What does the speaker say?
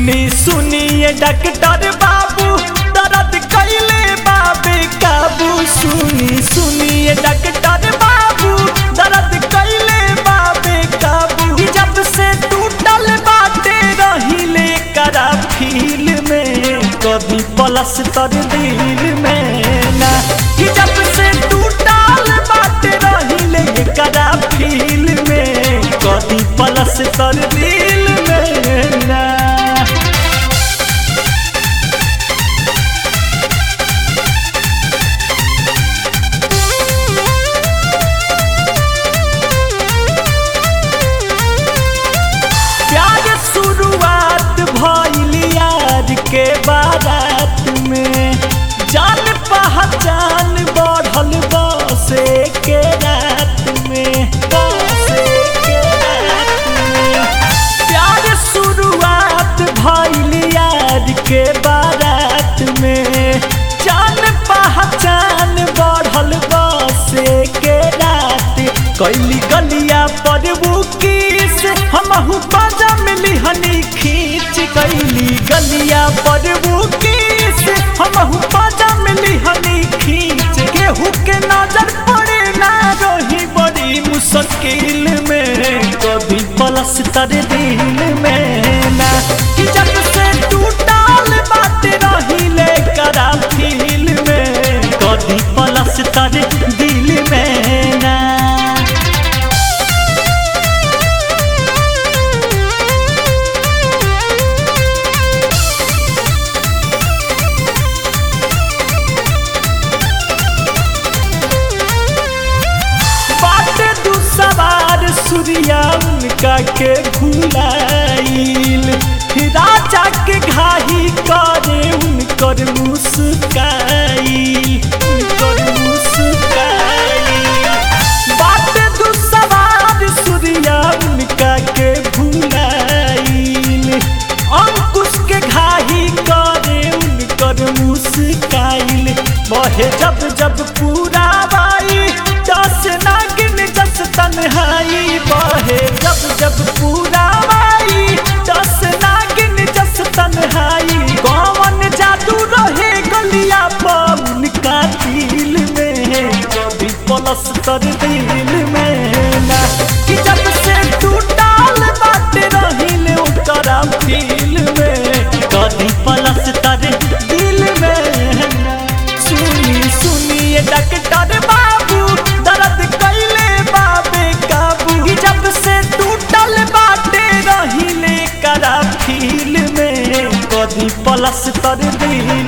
सुनिए डॉक्टर बाबू दर्द कैले बाबे काबू। सुनिए डॉक्टर बाबू दर्द कैले बाबे काबू। जब से टूटल बाटे रहिले करा फील में कभी पलस्तर दिल में ना। जब से टूटल बाटे रहिले करा फील में कभी पलस्तर दिल में ना। के बारात में जान पहचान बढ़ल बसे के रात में। बसे के रात में प्यार शुरुआत भइल यार के बारात में। जान पहचान बढ़ल बसे के रात कैली गलिया पर बुकीस हमहु बाजा मिली हनी खींच। कैली गलिया पर बुकीस हमहु बाजा मिली हनी खींच। केहू के नजर पड़े ना रही बड़ी मुश्किल में कभी पलस्तर दिल में ना। जब से टूटल बात रहिले करा फील में कभी पलस्तर दिल में ना। सूर्या उनका के भुलाइल राजा के घाही करे उनकर मुस्काइल। उनकर मुस्काइल बात दुसवार सूर्या उनका के भुलाइल। अंकुश के घाही करे उनकर मुस्काइल। बहे जब जब पूरा बाई जस नागिन जस तन्हाई। बहे जब जब पूरा बाई जस नागिन जस तन्हाई। कौन जादू रहे गलिया पर उनका दिल में कभी पलस्तर दिल में ना। जब से टूटल बात रहिले ओकरा फील में कभी पलस्तर दिल में ना। सुनिए डॉक्टर बाबू दर्द कैले बाबे काबू। जब से टूटल बाटे रहिले करा फील में कभी पलस्तर दिल